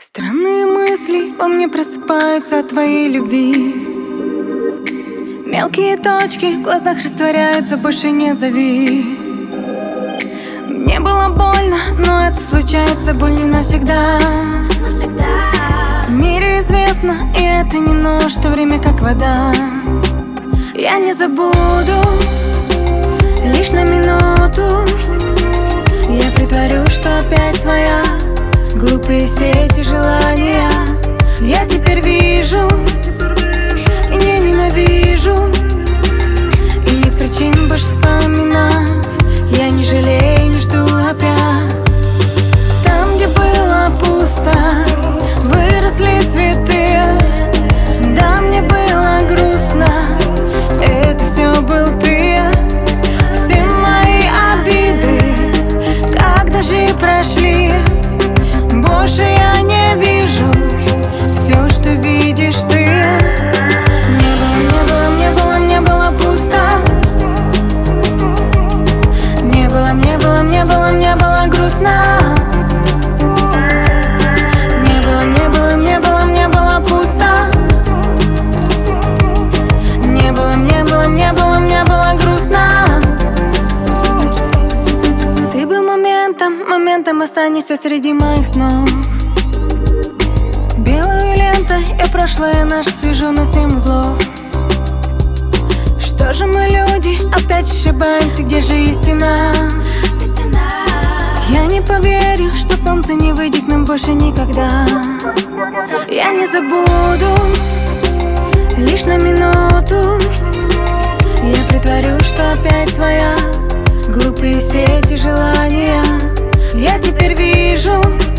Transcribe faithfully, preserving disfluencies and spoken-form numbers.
Странные мысли во мне просыпаются от твоей любви. Мелкие точки в глазах растворяются, больше не зови. Мне было больно, но это случается, боль не навсегда. В мире известно, и это не нож, что время как вода. Я не забуду, лишь на минуту. Я притворю, что опять твоя. Глупые сети желания я теперь вижу и не ненавижу. И нет причин больше вспоминать. Я не жалею, не жду опять. Там, где было пусто, выросли цветы. Да, мне было грустно, это все был ты. Все мои обиды, как дожди прошли, больше я не вижу все, что видишь ты. Не было, не было, не было, не было пусто. Не было, не было, не было, не было грустно. Не было, не было, не было, не было пусто. Не было, не было, не было, не было грустно. Ты был моментом, моментом останешься среди моих снов. Белую лентой я прошлое наше свяжу на семь узлов. Что же мы, люди, опять ошибаемся, где же истина? Я не поверю, что солнце не выйдет нам больше никогда. Я не забуду, лишь на минуту. Я притворю, что опять твоя. Глупые сети желания я теперь вижу